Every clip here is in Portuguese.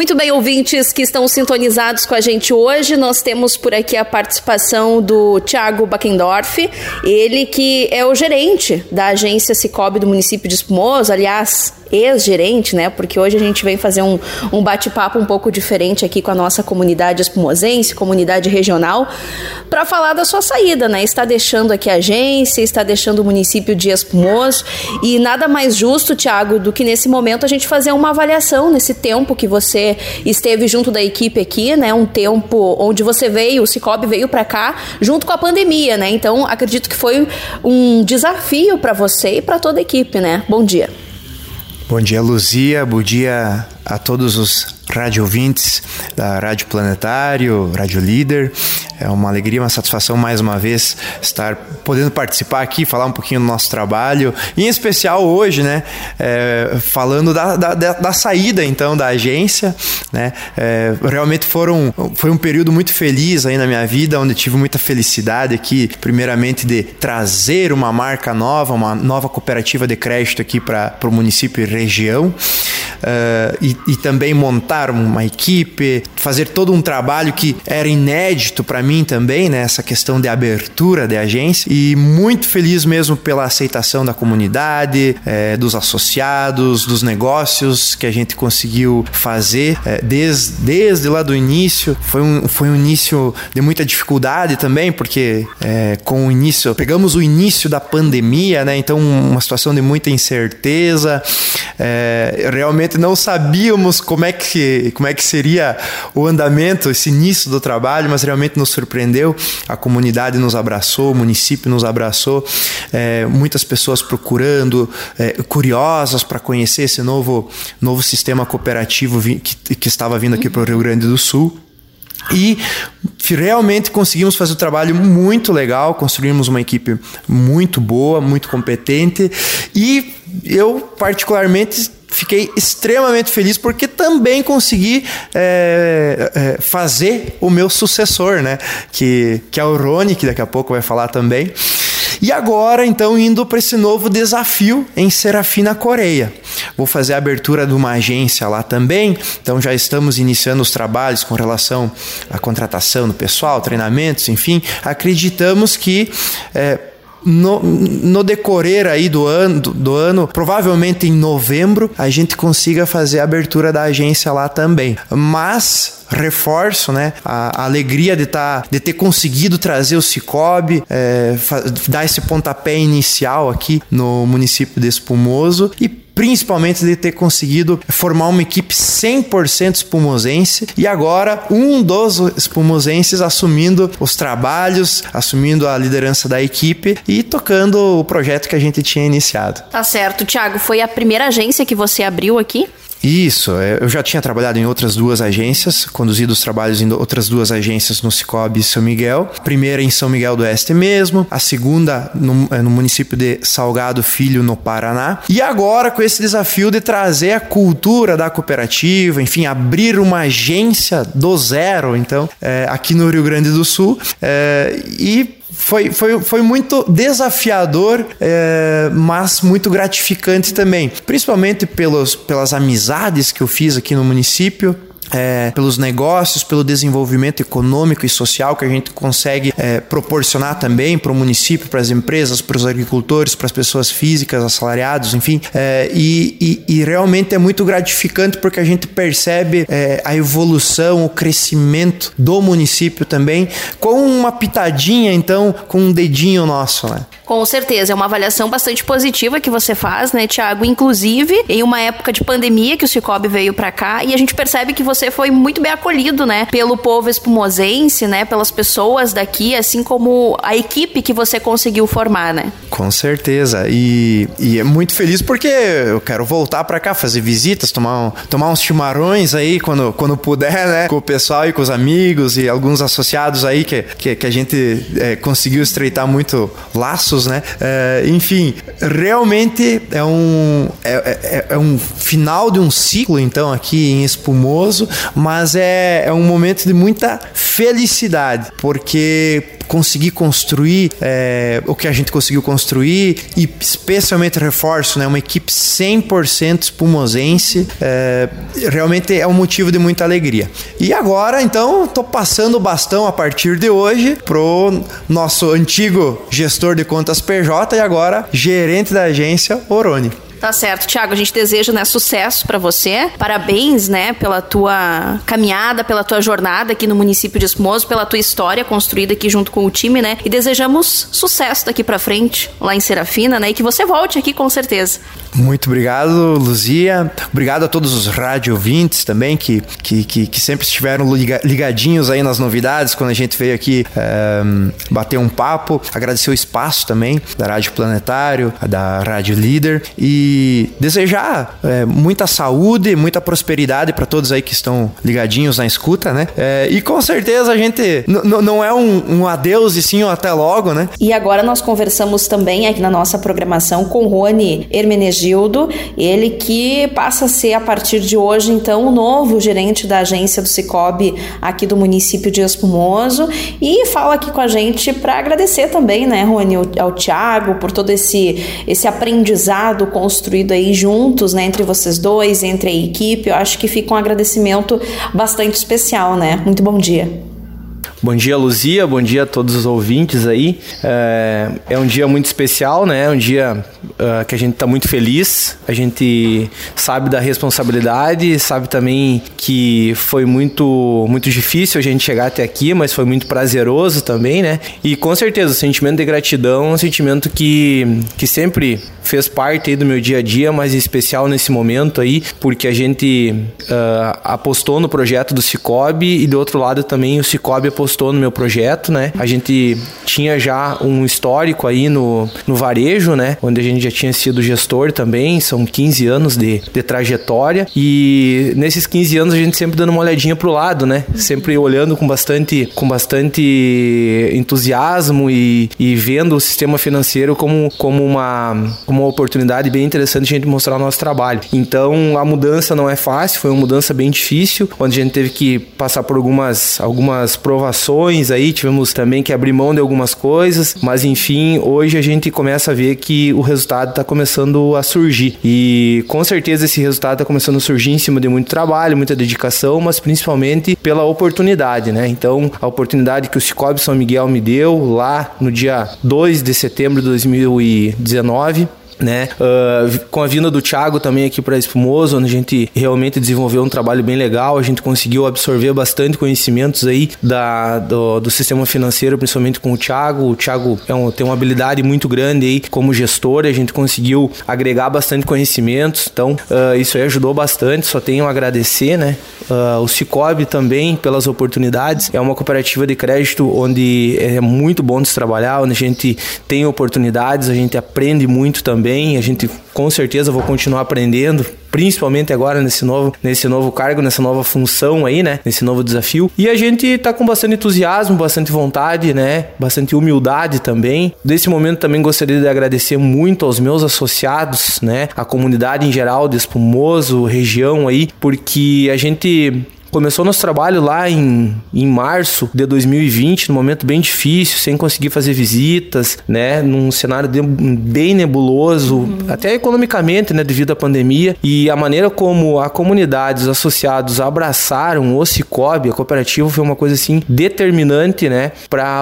Muito bem, ouvintes que estão sintonizados com a gente hoje, nós temos por aqui a participação do Thiago Backendorf, ele que é o gerente da agência Sicoob do município de Espumoso, aliás, ex-gerente, né? Porque hoje a gente vem fazer um bate-papo um pouco diferente aqui com a nossa comunidade espumosense, comunidade regional, para falar da sua saída, né? Está deixando aqui a agência, está deixando o município de Espumoso, e nada mais justo, Thiago, do que nesse momento a gente fazer uma avaliação nesse tempo que você esteve junto da equipe aqui, né? Um tempo onde você veio, o Sicoob veio para cá junto com a pandemia, né? Então, acredito que foi um desafio para você e para toda a equipe, né? Bom dia. Bom dia, Luzia. Bom dia a todos os rádio ouvintes da Rádio Planetário, Rádio Líder. É uma alegria, uma satisfação mais uma vez estar podendo participar aqui, falar um pouquinho do nosso trabalho, e em especial hoje, né, falando da saída então da agência, né. Realmente foi um período muito feliz aí na minha vida, onde tive muita felicidade aqui, primeiramente de trazer uma marca nova, uma nova cooperativa de crédito aqui para o município e região, e também montar uma equipe, fazer todo um trabalho que era inédito para mim também, né, essa questão de abertura de agência, e muito feliz mesmo pela aceitação da comunidade, dos associados, dos negócios que a gente conseguiu fazer desde lá do início. Foi um início de muita dificuldade também, porque pegamos o início da pandemia, né, então uma situação de muita incerteza, realmente não sabíamos como é que seria o andamento, esse início do trabalho, mas realmente nos surpreendeu. A comunidade nos abraçou, o município nos abraçou, muitas pessoas procurando, curiosas para conhecer esse novo sistema cooperativo que estava vindo aqui para o Rio Grande do Sul. E realmente conseguimos fazer um trabalho muito legal, construímos uma equipe muito boa, muito competente, e eu particularmente fiquei extremamente feliz porque também consegui fazer o meu sucessor, né? Que é o Rony, que daqui a pouco vai falar também. E agora, então, indo para esse novo desafio em Serafina, Coreia. Vou fazer a abertura de uma agência lá também, então já estamos iniciando os trabalhos com relação à contratação do pessoal, treinamentos, enfim. Acreditamos que no decorrer aí do ano, provavelmente em novembro, a gente consiga fazer a abertura da agência lá também. Mas reforço, né, a alegria de ter conseguido trazer o Sicoob, dar esse pontapé inicial aqui no município de Espumoso, e principalmente de ter conseguido formar uma equipe 100% espumosense, e agora um dos espumosenses assumindo os trabalhos, assumindo a liderança da equipe e tocando o projeto que a gente tinha iniciado. Tá certo. Thiago, foi a primeira agência que você abriu aqui? Isso, eu já tinha trabalhado em outras duas agências, conduzido os trabalhos em outras duas agências no Sicoob e São Miguel. A primeira em São Miguel do Oeste mesmo, a segunda no município de Salgado Filho, no Paraná. E agora com esse desafio de trazer a cultura da cooperativa, enfim, abrir uma agência do zero, então, aqui no Rio Grande do Sul. Foi muito desafiador, mas muito gratificante também, principalmente pelas amizades que eu fiz aqui no município, pelos negócios, pelo desenvolvimento econômico e social que a gente consegue proporcionar também para o município, para as empresas, para os agricultores, para as pessoas físicas, assalariados, enfim. E realmente é muito gratificante porque a gente percebe a evolução, o crescimento do município também, com uma pitadinha, então, com um dedinho nosso, né? Com certeza, é uma avaliação bastante positiva que você faz, né, Thiago? Inclusive, em uma época de pandemia que o Sicoob veio para cá, e a gente percebe que você foi muito bem acolhido, né, pelo povo espumosense, né, pelas pessoas daqui, assim como a equipe que você conseguiu formar, né? Com certeza, e é muito feliz porque eu quero voltar para cá, fazer visitas, tomar uns chimarrões aí quando puder, né, com o pessoal e com os amigos e alguns associados aí que a gente conseguiu estreitar muito laços, né? Enfim, realmente é um final de um ciclo, então, aqui em Espumoso, mas é um momento de muita felicidade, porque conseguir construir o que a gente conseguiu construir, e especialmente reforço, né, uma equipe 100% espumosense, realmente é um motivo de muita alegria. E agora, então, estou passando o bastão a partir de hoje pro nosso antigo gestor de contas PJ e agora gerente da agência, Orone. Tá certo, Thiago, a gente deseja, né, sucesso para você, parabéns, né, pela tua caminhada, pela tua jornada aqui no município de Espumoso, pela tua história construída aqui junto com o time, né, e desejamos sucesso daqui para frente, lá em Serafina, né, e que você volte aqui com certeza. Muito obrigado, Luzia, obrigado a todos os rádio ouvintes também, que sempre estiveram ligadinhos aí nas novidades, quando a gente veio aqui bater um papo, agradecer o espaço também da Rádio Planetário, da Rádio Líder, e desejar muita saúde, muita prosperidade para todos aí que estão ligadinhos na escuta, né? E com certeza a gente não é um adeus e sim um até logo, né? E agora nós conversamos também aqui na nossa programação com Rony Hermenegildo, ele que passa a ser a partir de hoje então o novo gerente da agência do Cicobi aqui do município de Espumoso, e fala aqui com a gente para agradecer também, né, Rony, ao Thiago por todo esse aprendizado construído aí juntos, né, entre vocês dois, entre a equipe. Eu acho que fica um agradecimento bastante especial, né? Muito bom dia. Bom dia, Luzia, bom dia a todos os ouvintes aí. É um dia muito especial, né? É um dia que a gente está muito feliz, a gente sabe da responsabilidade, sabe também que foi muito, muito difícil a gente chegar até aqui, mas foi muito prazeroso também, né? E com certeza o sentimento de gratidão é um sentimento que sempre fez parte aí do meu dia a dia, mas em especial nesse momento aí, porque a gente apostou no projeto do Cicobi e do outro lado também o Cicobi apostou no meu projeto, né? A gente tinha já um histórico aí no varejo, né? Onde a gente já tinha sido gestor também, são 15 anos de trajetória, e nesses 15 anos a gente sempre dando uma olhadinha pro lado, né? Sempre olhando com bastante entusiasmo e vendo o sistema financeiro como uma oportunidade bem interessante de a gente mostrar o nosso trabalho. Então a mudança não é fácil, foi uma mudança bem difícil, onde a gente teve que passar por algumas provações aí, tivemos também que abrir mão de algumas coisas, mas enfim, hoje a gente começa a ver que o resultado está começando a surgir, e com certeza esse resultado está começando a surgir em cima de muito trabalho, muita dedicação, mas principalmente pela oportunidade, né? Então a oportunidade que o Cicobi São Miguel me deu lá no dia 2 de setembro de 2019, né? Com a vinda do Thiago também aqui para Espumoso, onde a gente realmente desenvolveu um trabalho bem legal, a gente conseguiu absorver bastante conhecimentos aí do sistema financeiro, principalmente com o Thiago. O Thiago tem uma habilidade muito grande aí como gestor, a gente conseguiu agregar bastante conhecimentos, então isso aí ajudou bastante, só tenho a agradecer, né? O Cicobi também pelas oportunidades, é uma cooperativa de crédito onde é muito bom de se trabalhar, onde a gente tem oportunidades, a gente aprende muito também. A gente com certeza vou continuar aprendendo, principalmente agora nesse novo cargo, nessa nova função aí, né? Nesse novo desafio. E a gente tá com bastante entusiasmo, bastante vontade, né? Bastante humildade também. Nesse momento também gostaria de agradecer muito aos meus associados, né? A comunidade em geral de Espumoso, região aí, porque a gente começou nosso trabalho lá em março de 2020, num momento bem difícil, sem conseguir fazer visitas, né? Num cenário bem nebuloso, até economicamente, né? Devido à pandemia. E a maneira como a comunidade, os associados abraçaram o Cicobi, a cooperativa, foi uma coisa assim determinante, né?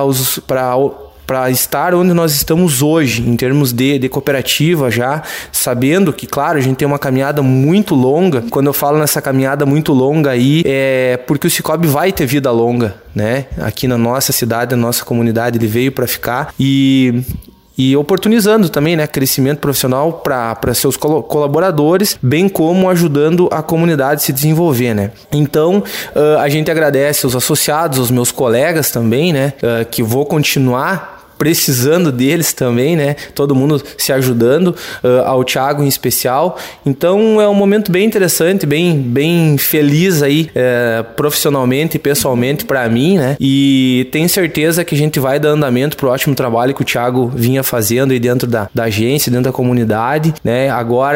Para estar onde nós estamos hoje, em termos de cooperativa já, sabendo que, claro, a gente tem uma caminhada muito longa. Quando eu falo nessa caminhada muito longa aí, é porque o Cicobi vai ter vida longa, né? Aqui na nossa cidade, na nossa comunidade, ele veio para ficar e oportunizando também, né, crescimento profissional para seus colaboradores, bem como ajudando a comunidade a se desenvolver, né. Então, a gente agradece aos associados, aos meus colegas também, né, que vou continuar precisando deles também, né? Todo mundo se ajudando, ao Thiago em especial. Então é um momento bem interessante, bem feliz aí, profissionalmente e pessoalmente para mim, né? E tenho certeza que a gente vai dar andamento pro ótimo trabalho que o Thiago vinha fazendo aí dentro da agência, dentro da comunidade, né? Agora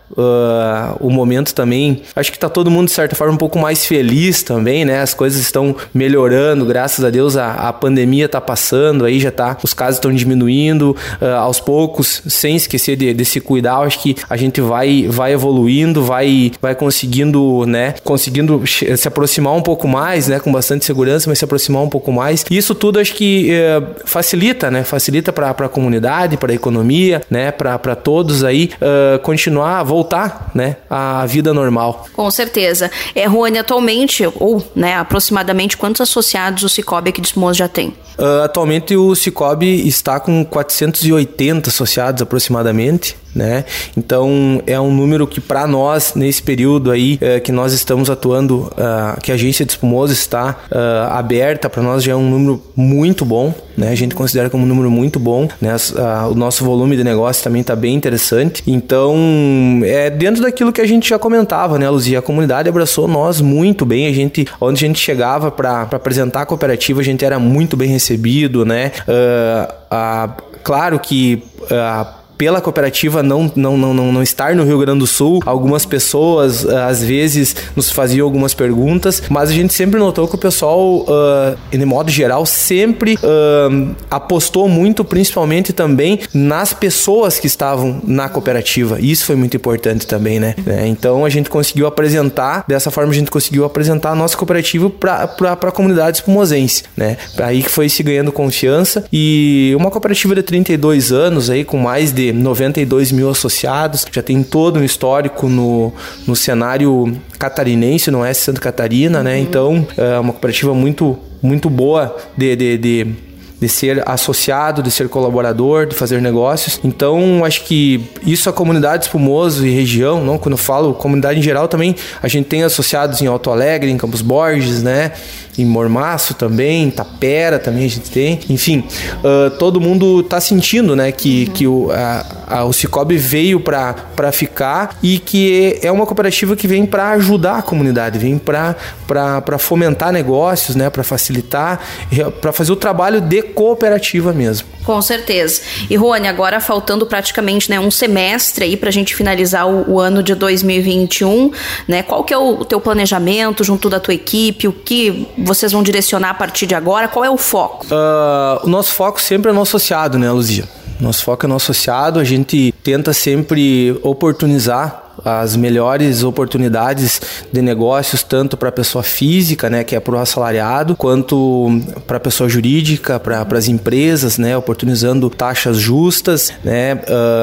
o momento também, acho que tá todo mundo de certa forma um pouco mais feliz também, né? As coisas estão melhorando, graças a Deus a pandemia tá passando, aí já tá, os casos estão diminuindo aos poucos, sem esquecer de se cuidar. Acho que a gente vai evoluindo, vai conseguindo, né? Conseguindo se aproximar um pouco mais, né? Com bastante segurança, mas se aproximar um pouco mais. E isso tudo acho que facilita, né? Facilita para a comunidade, para a economia, né? Para todos aí continuar, voltar, né? À vida normal. Com certeza. Rony, atualmente, ou, né, aproximadamente quantos associados o Cicobi aqui de Espumoso já tem? Atualmente o Cicobi está com 480 associados aproximadamente, né? Então é um número que para nós, nesse período aí que nós estamos atuando, que a agência de Espumoso está aberta, para nós já é um número muito bom, né? A gente considera como um número muito bom, né? O nosso volume de negócio também está bem interessante. Então é dentro daquilo que a gente já comentava, né, Luzia? A comunidade abraçou nós muito bem. Onde a gente chegava para apresentar a cooperativa, a gente era muito bem recebido, né? Claro que pela cooperativa não estar no Rio Grande do Sul, algumas pessoas às vezes nos faziam algumas perguntas, mas a gente sempre notou que o pessoal, de modo geral, sempre apostou muito, principalmente também nas pessoas que estavam na cooperativa. Isso foi muito importante também, né? Então a gente conseguiu apresentar, dessa forma a gente conseguiu apresentar a nossa cooperativa para a comunidade espumosense, né? Aí que foi se ganhando confiança, e uma cooperativa de 32 anos aí, com mais de 92 mil associados, já tem todo um histórico no cenário catarinense, no oeste de Santa Catarina, né? Então, é uma cooperativa muito, muito boa de ser associado, de ser colaborador, de fazer negócios. Então, acho que isso a comunidade Espumoso e região, não, quando eu falo comunidade em geral também, a gente tem associados em Alto Alegre, em Campos Borges, né? Em Mormaço também, em Tapera também a gente tem. Enfim, todo mundo está sentindo, né, que o Cicobi veio para ficar, e que é uma cooperativa que vem para ajudar a comunidade, vem para fomentar negócios, né, para facilitar, para fazer o trabalho de cooperativa mesmo. Com certeza. E Rony, agora faltando praticamente, né, um semestre aí para a gente finalizar o ano de 2021, né, qual que é o teu planejamento junto da tua equipe, o que vocês vão direcionar a partir de agora, qual é o foco? O nosso foco sempre é no associado, né, Luzia? Nosso foco é no associado, a gente tenta sempre oportunizar as melhores oportunidades de negócios, tanto para a pessoa física, né, que é para o assalariado, quanto para a pessoa jurídica, para as empresas, né, oportunizando taxas justas, né.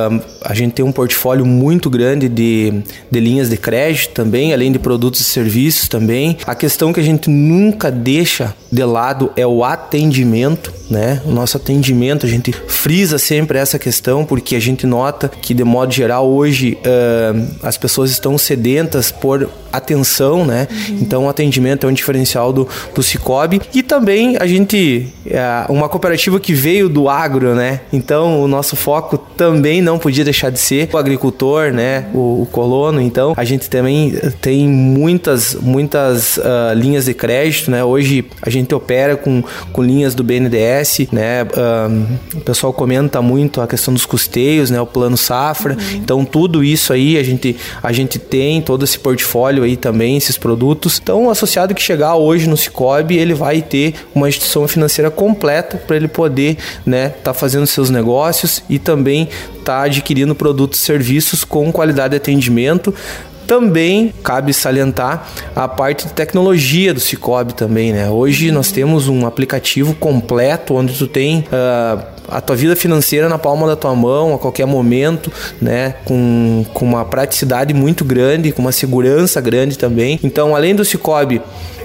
A gente tem um portfólio muito grande de linhas de crédito também, além de produtos e serviços também. A questão que a gente nunca deixa de lado é o atendimento, né? O nosso atendimento, a gente frisa sempre essa questão, porque a gente nota que, de modo geral, hoje as pessoas estão sedentas por atenção, né? Então o atendimento é um diferencial do Cicobi. E também a gente uma cooperativa que veio do agro, né? Então o nosso foco também não podia deixar de ser o agricultor, né? O colono. Então a gente também tem muitas linhas de crédito, né? Hoje a gente opera com linhas do BNDES, né? O pessoal comenta muito a questão dos custeios, né? O plano safra. Então tudo isso aí a gente tem todo esse portfólio aí também, esses produtos. Então o associado que chegar hoje no Cicobi, ele vai ter uma instituição financeira completa para ele poder, né, tá fazendo seus negócios e também tá adquirindo produtos e serviços com qualidade de atendimento. Também cabe salientar a parte de tecnologia do Cicobi também, né? Hoje nós temos um aplicativo completo onde tu tem a tua vida financeira na palma da tua mão a qualquer momento, né? Com uma praticidade muito grande, com uma segurança grande também. Então, além do Cicobi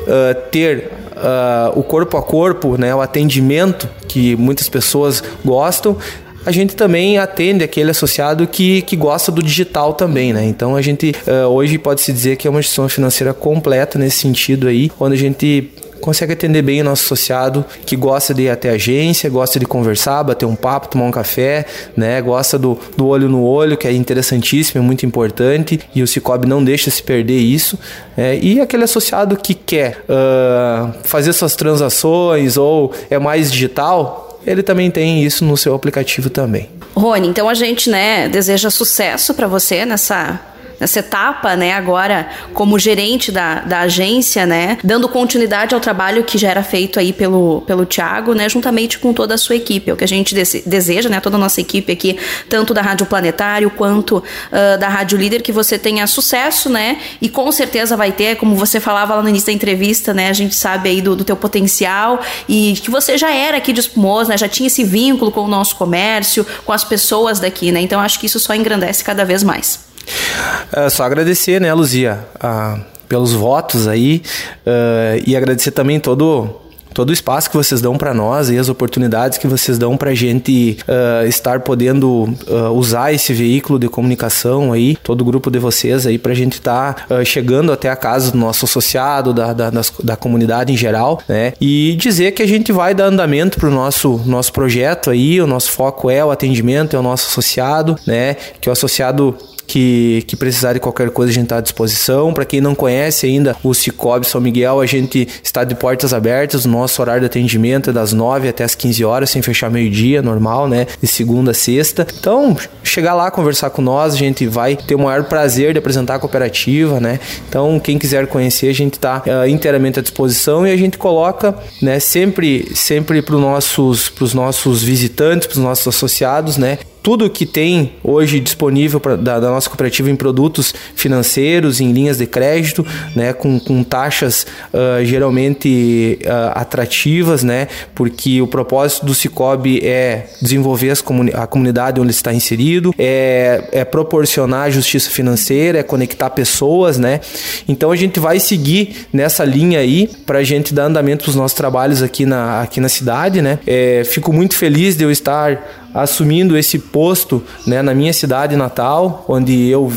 ter o corpo a corpo, né? O atendimento que muitas pessoas gostam, a gente também atende aquele associado que gosta do digital também, né? Então a gente hoje pode-se dizer que é uma instituição financeira completa nesse sentido aí, onde a gente consegue atender bem o nosso associado que gosta de ir até a agência, gosta de conversar, bater um papo, tomar um café, né? Gosta do olho no olho, que é interessantíssimo, é muito importante, e o Cicobi não deixa se perder isso. E aquele associado que quer fazer suas transações ou é mais digital, ele também tem isso no seu aplicativo também. Rony, então a gente, né, deseja sucesso para você nessa nessa etapa, né, agora como gerente da agência, né, dando continuidade ao trabalho que já era feito aí pelo Thiago, né, juntamente com toda a sua equipe. É o que a gente deseja, né, toda a nossa equipe aqui, tanto da Rádio Planetário quanto da Rádio Líder, que você tenha sucesso, né, e com certeza vai ter, como você falava lá no início da entrevista, né, a gente sabe aí do teu potencial e que você já era aqui de Espumoso, né, já tinha esse vínculo com o nosso comércio, com as pessoas daqui, né, então acho que isso só engrandece cada vez mais. Só agradecer, né, Luzia, pelos votos aí, e agradecer também todo o espaço que vocês dão para nós e as oportunidades que vocês dão para a gente estar podendo usar esse veículo de comunicação aí, todo o grupo de vocês aí, para a gente estar chegando até a casa do nosso associado, da comunidade em geral, né? E dizer que a gente vai dar andamento para o nosso projeto aí, o nosso foco é o atendimento, é o nosso associado, né? Que o associado que precisar de qualquer coisa, a gente está à disposição. Para quem não conhece ainda o Cicobi São Miguel, a gente está de portas abertas. O nosso horário de atendimento é das 9 até as 15 horas, sem fechar meio-dia, normal, né? De segunda a sexta. Então, chegar lá, conversar com nós, a gente vai ter o maior prazer de apresentar a cooperativa, né? Então, quem quiser conhecer, a gente está inteiramente à disposição e a gente coloca, né, sempre para os nossos visitantes, para os nossos associados, né? Tudo que tem hoje disponível da nossa cooperativa em produtos financeiros, em linhas de crédito, né, com taxas geralmente atrativas, né, porque o propósito do Cicobi é desenvolver a comunidade onde está inserido, é proporcionar justiça financeira, é conectar pessoas, né. Então a gente vai seguir nessa linha aí para a gente dar andamento para os nossos trabalhos aqui na cidade, né. Fico muito feliz de eu estar assumindo esse posto, né, na minha cidade natal, onde eu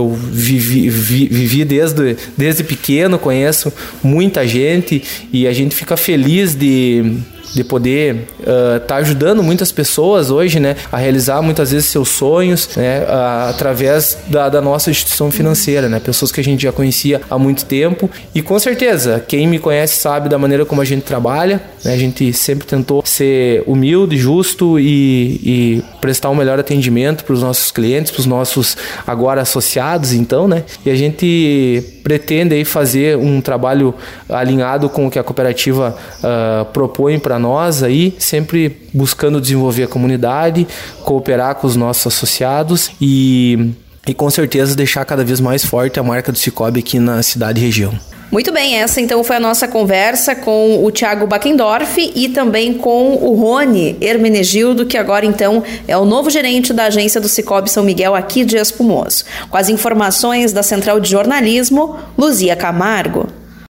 vivi desde pequeno, conheço muita gente e a gente fica feliz de poder estar ajudando muitas pessoas hoje, né, a realizar muitas vezes seus sonhos, né, através da nossa instituição financeira, né, pessoas que a gente já conhecia há muito tempo e com certeza quem me conhece sabe da maneira como a gente trabalha, né, a gente sempre tentou ser humilde, justo e prestar um melhor atendimento para os nossos clientes, para os nossos agora associados, então, né, e a gente pretende aí fazer um trabalho alinhado com o que a cooperativa propõe para nós aí, sempre buscando desenvolver a comunidade, cooperar com os nossos associados e com certeza deixar cada vez mais forte a marca do Cicobi aqui na cidade e região. Muito bem, essa então foi a nossa conversa com o Thiago Backendorf e também com o Rony Hermenegildo, que agora então é o novo gerente da agência do Cicobi São Miguel aqui de Espumoso. Com as informações da Central de Jornalismo, Luzia Camargo.